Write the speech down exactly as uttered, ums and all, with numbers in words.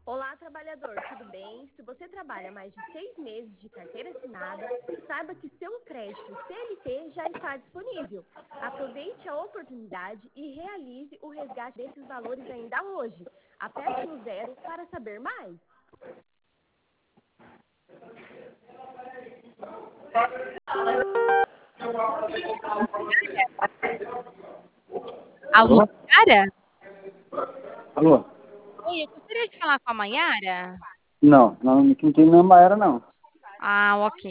Olá, trabalhador, tudo bem? Se você trabalha mais de seis meses de carteira assinada, saiba que seu crédito C L T já está disponível. Aproveite a oportunidade e realize o resgate desses valores ainda hoje. Aperte o zero para saber mais. Alô, Alô? Mayara? Alô? Oi, eu gostaria de falar com a Mayara. Não, não, não tem nenhuma era, não. Ah, ok.